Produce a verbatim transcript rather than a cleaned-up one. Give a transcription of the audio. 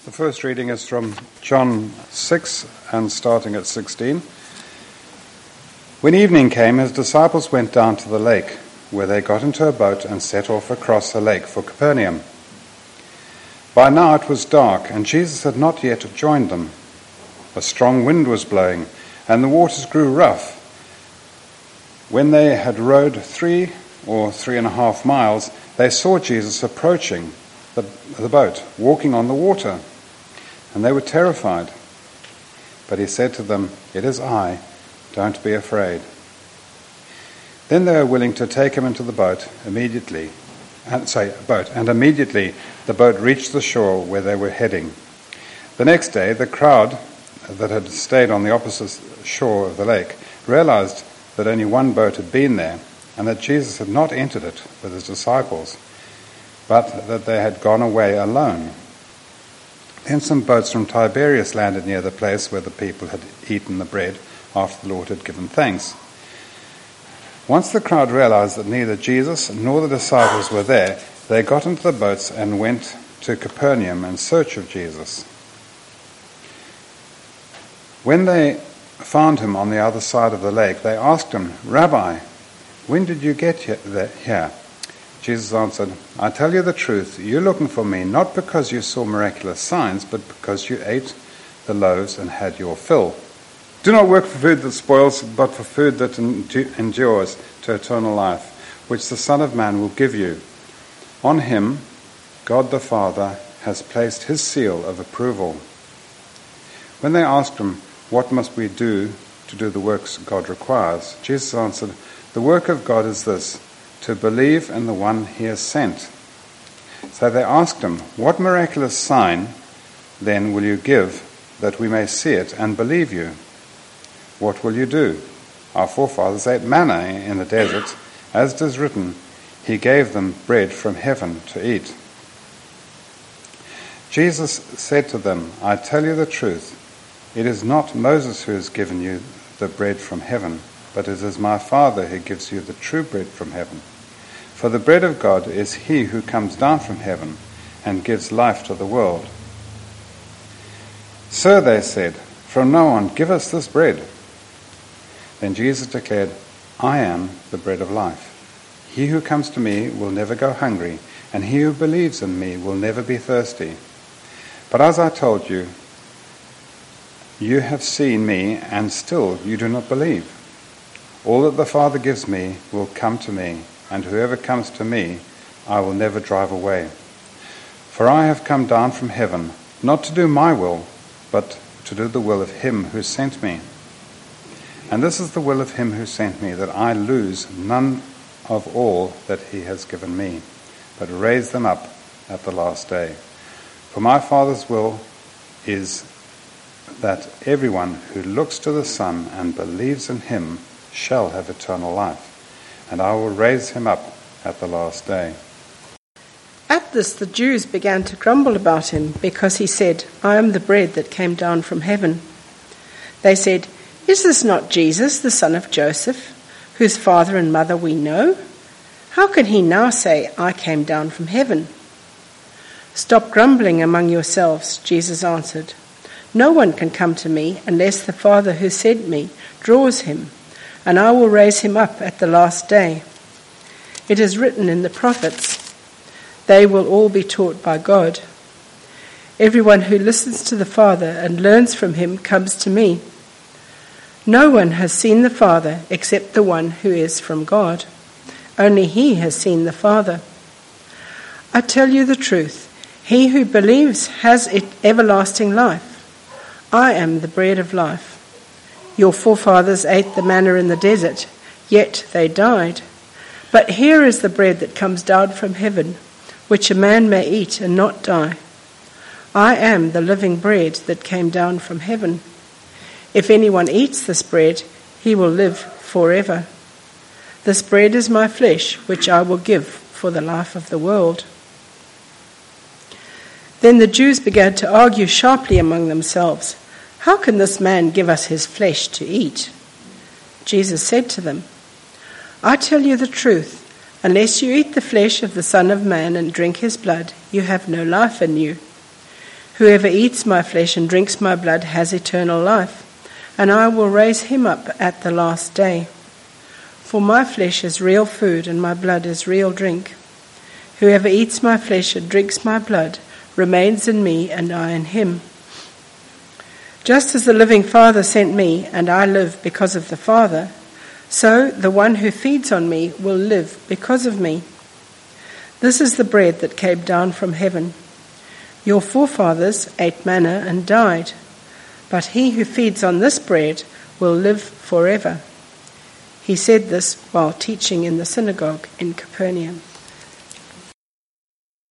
The first reading is from John six and starting at sixteen. When evening came, his disciples went down to the lake, where they got into a boat and set off across the lake for Capernaum. By now it was dark, and Jesus had not yet joined them. A strong wind was blowing, and the waters grew rough. When they had rowed three or three and a half miles, they saw Jesus approaching the, the boat, walking on the water, and they were terrified. But he said to them, "It is I, don't be afraid." Then they were willing to take him into the boat immediately, and say boat, and immediately the boat reached the shore where they were heading. The next day, the crowd that had stayed on the opposite shore of the lake realized that only one boat had been there, and that Jesus had not entered it with his disciples, but that they had gone away alone. Then some boats from Tiberias landed near the place where the people had eaten the bread after the Lord had given thanks. Once the crowd realized that neither Jesus nor the disciples were there, they got into the boats and went to Capernaum in search of Jesus. When they found him on the other side of the lake, they asked him, "Rabbi, when did you get here?" Jesus answered, "I tell you the truth, you're looking for me not because you saw miraculous signs, but because you ate the loaves and had your fill. Do not work for food that spoils, but for food that endures to eternal life, which the Son of Man will give you. On him, God the Father has placed his seal of approval." When they asked him, "What must we do to do the works God requires?" Jesus answered, "The work of God is this, to believe in the one he has sent." So they asked him, "What miraculous sign then will you give that we may see it and believe you? What will you do? Our forefathers ate manna in the desert, as it is written, he gave them bread from heaven to eat." Jesus said to them, "I tell you the truth, it is not Moses who has given you the bread from heaven, but it is my Father who gives you the true bread from heaven. For the bread of God is he who comes down from heaven and gives life to the world." "Sir," they said, "from now on give us this bread." Then Jesus declared, "I am the bread of life. He who comes to me will never go hungry, and he who believes in me will never be thirsty. But as I told you, you have seen me, and still you do not believe. All that the Father gives me will come to me, and whoever comes to me I will never drive away. For I have come down from heaven, not to do my will, but to do the will of him who sent me. And this is the will of him who sent me, that I lose none of all that he has given me, but raise them up at the last day. For my Father's will is that everyone who looks to the Son and believes in him shall have eternal life, and I will raise him up at the last day." At this the Jews began to grumble about him, because he said, "I am the bread that came down from heaven." They said, "Is this not Jesus, the son of Joseph, whose father and mother we know? How can he now say, 'I came down from heaven'?" "Stop grumbling among yourselves," Jesus answered. "No one can come to me unless the Father who sent me draws him, and I will raise him up at the last day. It is written in the prophets, 'They will all be taught by God.' Everyone who listens to the Father and learns from him comes to me. No one has seen the Father except the one who is from God. Only he has seen the Father. I tell you the truth, he who believes has everlasting life. I am the bread of life. Your forefathers ate the manna in the desert, yet they died. But here is the bread that comes down from heaven, which a man may eat and not die. I am the living bread that came down from heaven. If anyone eats this bread, he will live forever. This bread is my flesh, which I will give for the life of the world." Then the Jews began to argue sharply among themselves, "How can this man give us his flesh to eat?" Jesus said to them, "I tell you the truth, unless you eat the flesh of the Son of Man and drink his blood, you have no life in you. Whoever eats my flesh and drinks my blood has eternal life, and I will raise him up at the last day. For my flesh is real food, and my blood is real drink. Whoever eats my flesh and drinks my blood remains in me, and I in him. Just as the living Father sent me, and I live because of the Father, so the one who feeds on me will live because of me. This is the bread that came down from heaven. Your forefathers ate manna and died, but he who feeds on this bread will live forever. He said this while teaching in the synagogue in Capernaum.